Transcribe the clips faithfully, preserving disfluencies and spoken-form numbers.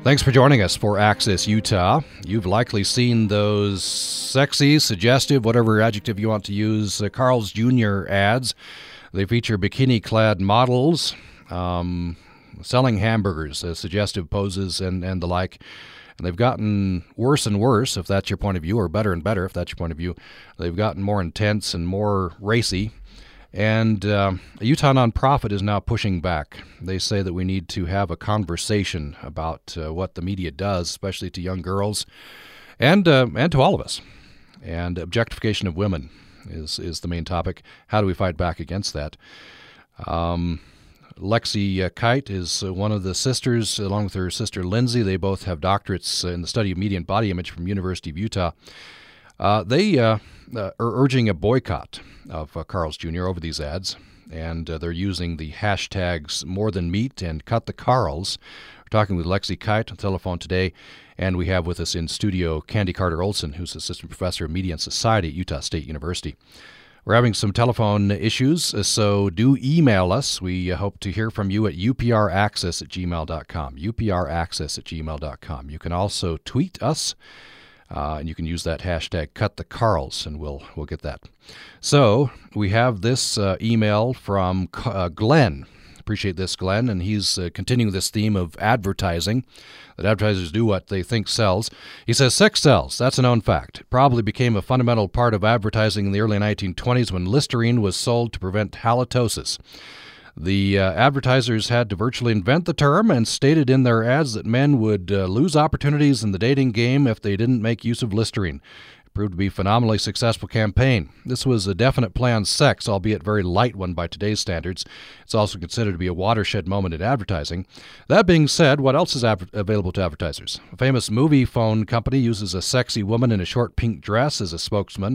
Thanks for joining us for Access Utah. You've likely seen those sexy, suggestive, whatever adjective you want to use, uh, Carl's Junior ads. They feature bikini-clad models um, selling hamburgers, uh, suggestive poses, and, and the like. And they've gotten worse and worse, if that's your point of view, or better and better, if that's your point of view. They've gotten more intense and more racy. And uh, a Utah nonprofit is now pushing back. They say that we need to have a conversation about uh, what the media does, especially to young girls and uh, and to all of us. And objectification of women is, is the main topic. How do we fight back against that? Um, Lexi uh, Kite is uh, one of the sisters, along with her sister Lindsay. They both have doctorates in the study of media and body image from University of Utah. Uh, they uh, uh, are urging a boycott of uh, Carl's Junior over these ads, and uh, they're using the hashtags More Than Meat and Cut the Carls. We're talking with Lexi Kite on the telephone today, and we have with us in studio Candy Carter-Olson, who's assistant professor of media and society at Utah State University. We're having some telephone issues, so do email us. We uh, hope to hear from you at U P R access at gmail dot com, U P R access at gmail dot com. You can also tweet us. Uh, and you can use that hashtag Cut the Carls, and we'll we'll get that. So we have this uh, email from uh, Glenn. Appreciate this, Glenn, and he's uh, continuing this theme of advertising, that advertisers do what they think sells. He says, sex sells. That's a known fact. It probably became a fundamental part of advertising in the early nineteen twenties when Listerine was sold to prevent halitosis. The uh, advertisers had to virtually invent the term and stated in their ads that men would uh, lose opportunities in the dating game if they didn't make use of Listerine. It proved to be a phenomenally successful campaign. This was a definite play on sex, albeit a very light one by today's standards. It's also considered to be a watershed moment in advertising. That being said, what else is av- available to advertisers? A famous movie phone company uses a sexy woman in a short pink dress as a spokesman.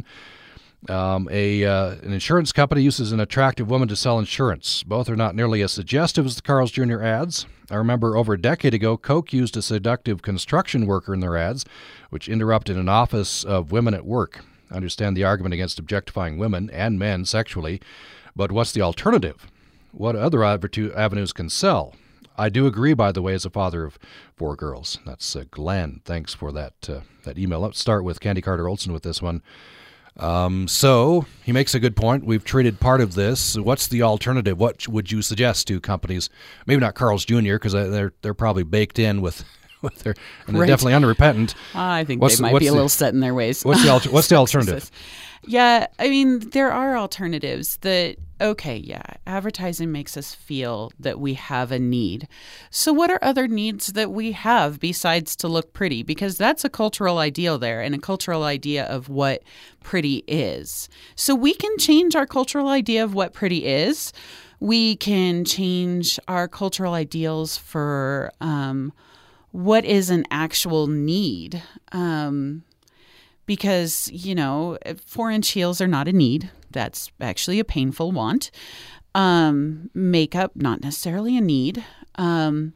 Um, a uh, an insurance company uses an attractive woman to sell insurance. Both are not nearly as suggestive as the Carl's Junior ads. I remember over a decade ago, Coke used a seductive construction worker in their ads, which interrupted an office of women at work. I understand the argument against objectifying women and men sexually, but what's the alternative? What other avenues can sell? I do agree, by the way, as a father of four girls. That's uh, Glenn. Thanks for that uh, that email. Let's start with Candy Carter-Olson with this one. Um, so he makes a good point. We've treated part of this. What's the alternative? What would you suggest to companies? Maybe not Carl's Junior because they're they're probably baked in with, with their and they're right. Definitely unrepentant. I think what's, they might be a the, little set in their ways. What's the alter, what's the alternative? Yeah, I mean, there are alternatives that, okay, yeah, advertising makes us feel that we have a need. So what are other needs that we have besides to look pretty? Because that's a cultural ideal there and a cultural idea of what pretty is. So we can change our cultural idea of what pretty is. We can change our cultural ideals for um, what is an actual need. Um Because, you know, four-inch heels are not a need. That's actually a painful want. Um, makeup, not necessarily a need. Um,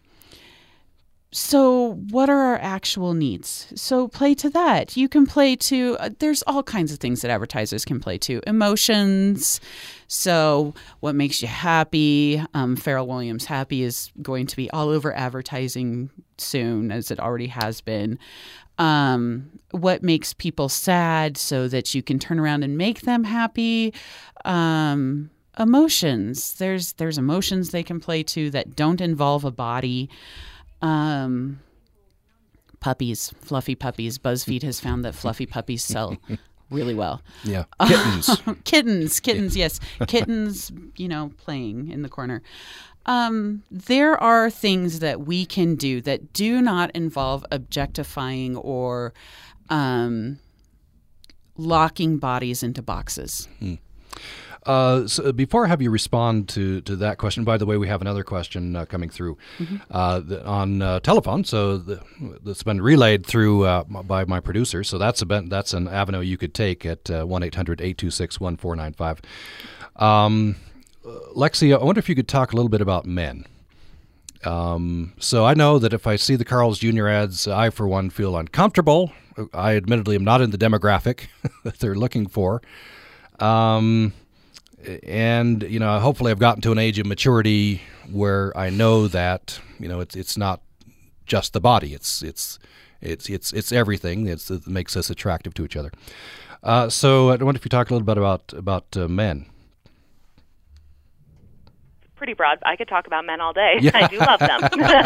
so what are our actual needs? So play to that. You can play to, uh, there's all kinds of things that advertisers can play to. Emotions. So what makes you happy? Um, Pharrell Williams Happy is going to be all over advertising soon, as it already has been. Um, what makes people sad so that you can turn around and make them happy. Um, emotions. There's there's emotions they can play to that don't involve a body. Um, puppies, fluffy puppies. BuzzFeed has found that fluffy puppies sell really well. Yeah, kittens. kittens, kittens, yes. Kittens, you know, playing in the corner. Um, there are things that we can do that do not involve objectifying or um, locking bodies into boxes. Hmm. Uh, so before I have you respond to, to that question, by the way, we have another question uh, coming through mm-hmm. uh, the, on uh, telephone. So the, that's been relayed through uh, by my producer. So that's a that's an avenue you could take at uh, one eight hundred eight two six one four nine five. Um, Lexi, I wonder if you could talk a little bit about men. Um, so I know that if I see the Carl's Junior ads, I, for one, feel uncomfortable. I admittedly am not in the demographic that they're looking for. Um, and, you know, hopefully I've gotten to an age of maturity where I know that, you know, it's it's not just the body. It's it's it's it's it's everything. It's, it makes us attractive to each other. Uh, so I wonder if you talk a little bit about about uh, men. Pretty broad. I could talk about men all day. Yeah. I do love them.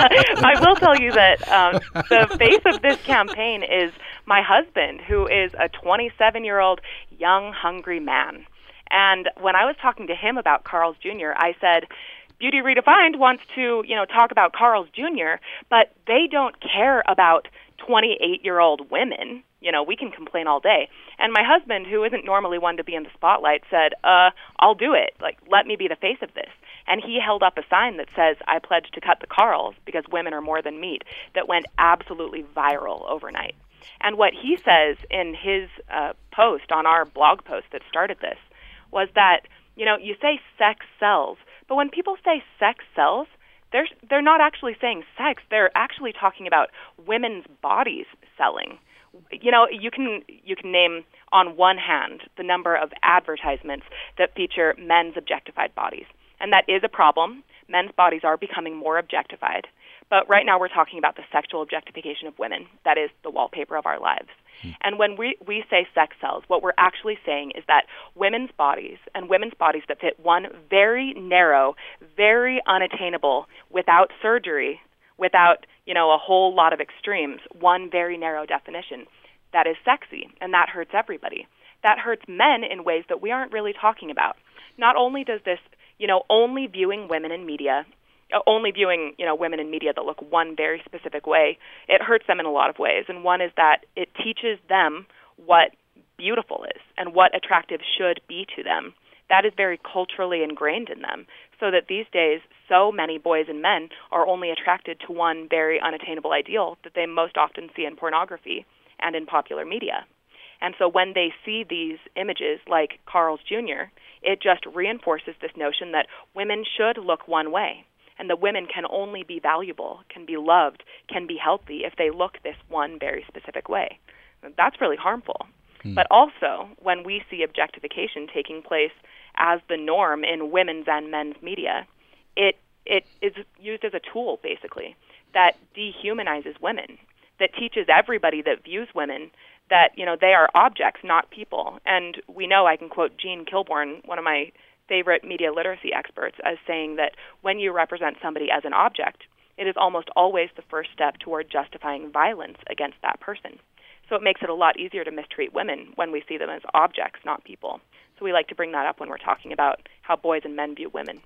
I will tell you that um, the face of this campaign is my husband, who is a twenty-seven-year-old young, hungry man. And when I was talking to him about Carl's Junior, I said, Beauty Redefined wants to, you know, talk about Carl's Junior, but they don't care about twenty-eight-year-old women. You know, we can complain all day. And my husband, who isn't normally one to be in the spotlight, said, uh, I'll do it. Like, let me be the face of this. And he held up a sign that says, I pledge to cut the Carls because women are more than meat, that went absolutely viral overnight. And what he says in his uh, post on our blog post that started this was that, you know, you say sex sells, but when people say sex sells, they're, they're not actually saying sex. They're actually talking about women's bodies selling. You know, you can you can name on one hand the number of advertisements that feature men's objectified bodies. And that is a problem. Men's bodies are becoming more objectified. But right now we're talking about the sexual objectification of women. That is the wallpaper of our lives. Mm. And when we, we say sex sells, what we're actually saying is that women's bodies and women's bodies that fit one very narrow, very unattainable, without surgery, without, you know, a whole lot of extremes, one very narrow definition, that is sexy, and that hurts everybody. That hurts men in ways that we aren't really talking about. Not only does this, you know, only viewing women in media, only viewing, you know, women in media that look one very specific way, it hurts them in a lot of ways. And one is that it teaches them what beautiful is and what attractive should be to them. That is very culturally ingrained in them, so that these days so many boys and men are only attracted to one very unattainable ideal that they most often see in pornography and in popular media. And so when they see these images like Carl's Junior, it just reinforces this notion that women should look one way, and that women can only be valuable, can be loved, can be healthy if they look this one very specific way. That's really harmful. Hmm. But also, when we see objectification taking place as the norm in women's and men's media, it it is used as a tool, basically, that dehumanizes women, that teaches everybody that views women that, you know, they are objects, not people. And we know, I can quote Jean Kilbourne, one of my favorite media literacy experts, as saying that when you represent somebody as an object, it is almost always the first step toward justifying violence against that person. So it makes it a lot easier to mistreat women when we see them as objects, not people. So we like to bring that up when we're talking about how boys and men view women.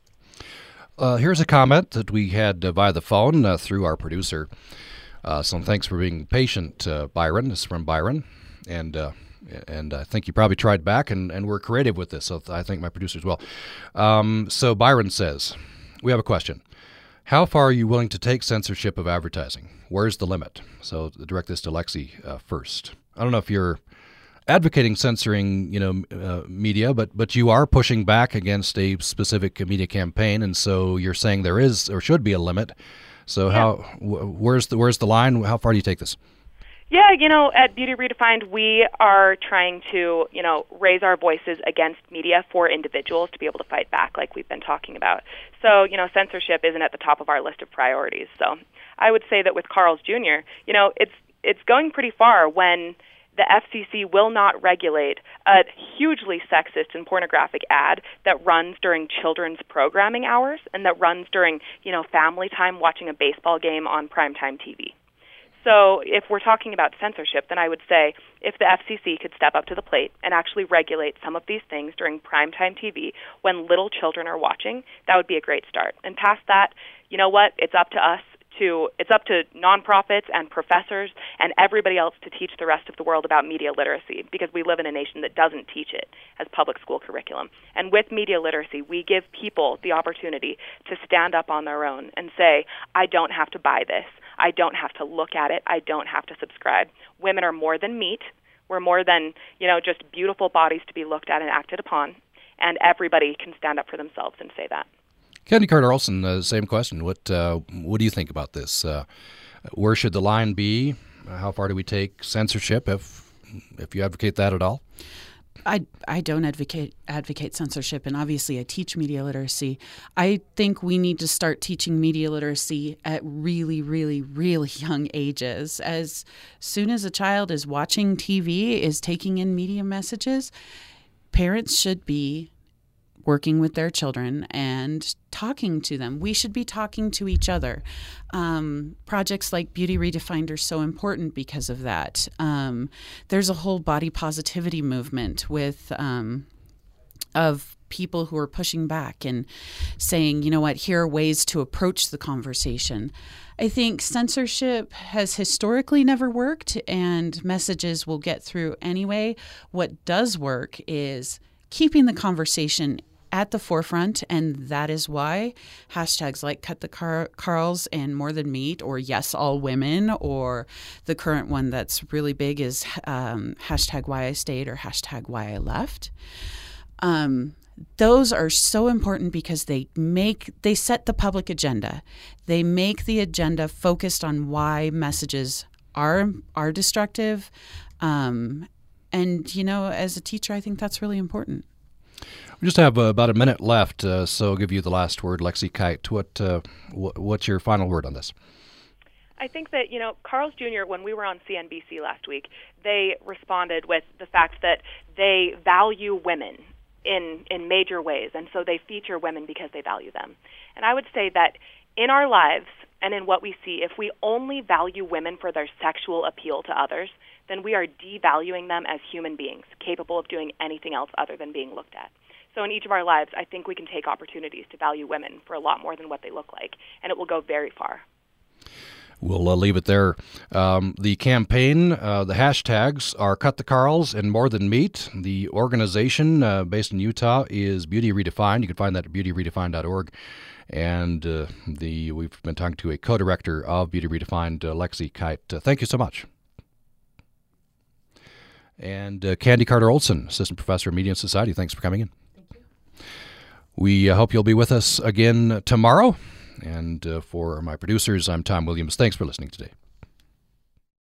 Uh, here's a comment that we had uh, via the phone uh, through our producer. Uh, so thanks for being patient, uh, Byron. This is from Byron. And uh, and I think you probably tried back, and, and we're creative with this, so I think my producer as well. Um, so Byron says, we have a question. How far are you willing to take censorship of advertising? Where's the limit? So direct this to Lexi uh, first. I don't know if you're advocating censoring, you know, uh, media, but but you are pushing back against a specific media campaign, and so you're saying there is or should be a limit. So yeah. how wh- where's the where's the line? How far do you take this? Yeah, you know, at Beauty Redefined, we are trying to, you know, raise our voices against media for individuals to be able to fight back, like we've been talking about. So, you know, censorship isn't at the top of our list of priorities. So I would say that with Carl's Junior, you know, it's it's going pretty far when the F C C will not regulate a hugely sexist and pornographic ad that runs during children's programming hours and that runs during, you know, family time watching a baseball game on primetime T V. So if we're talking about censorship, then I would say if the F C C could step up to the plate and actually regulate some of these things during primetime T V when little children are watching, that would be a great start. And past that, you know what? It's up to us. To, it's up to nonprofits and professors and everybody else to teach the rest of the world about media literacy, because we live in a nation that doesn't teach it as public school curriculum. And with media literacy, we give people the opportunity to stand up on their own and say, I don't have to buy this. I don't have to look at it. I don't have to subscribe. Women are more than meat. We're more than, you know, just beautiful bodies to be looked at and acted upon. And everybody can stand up for themselves and say that. Candy Carter Olson, uh, same question. What uh, what do you think about this? Uh, where should the line be? How far do we take censorship, if if you advocate that at all? I, I don't advocate advocate censorship, and obviously I teach media literacy. I think we need to start teaching media literacy at really, really, really young ages. As soon as a child is watching T V, is taking in media messages, parents should be working with their children and talking to them. We should be talking to each other. Um, projects like Beauty Redefined are so important because of that. Um, there's a whole body positivity movement with um, of people who are pushing back and saying, you know what, here are ways to approach the conversation. I think censorship has historically never worked, and messages will get through anyway. What does work is keeping the conversation at the forefront, and that is why hashtags like Cut the Car- Carls and More Than Meat, or Yes All Women, or the current one that's really big is um, hashtag Why I Stayed or hashtag Why I Left. Um, those are so important because they make they set the public agenda. They make the agenda focused on why messages are are destructive. Um, and you know, as a teacher, I think that's really important. We just have uh, about a minute left, uh, so I'll give you the last word, Lexi Kite. What uh, wh- what's your final word on this? I think that, you know, Carl's Junior, when we were on C N B C last week, they responded with the fact that they value women in in major ways, and so they feature women because they value them. And I would say that in our lives and in what we see, if we only value women for their sexual appeal to others, then we are devaluing them as human beings, capable of doing anything else other than being looked at. So in each of our lives, I think we can take opportunities to value women for a lot more than what they look like, and it will go very far. We'll uh, leave it there. Um, the campaign, uh, the hashtags are Cut the Carls and More Than Meat. The organization uh, based in Utah is Beauty Redefined. You can find that at beauty redefined dot org. And uh, the we've been talking to a co-director of Beauty Redefined, uh, Lexi Kite. Uh, thank you so much. And uh, Candy Carter-Olson, Assistant Professor of Media and Society, thanks for coming in. We uh, hope you'll be with us again tomorrow. And uh, for my producers, I'm Tom Williams. Thanks for listening today.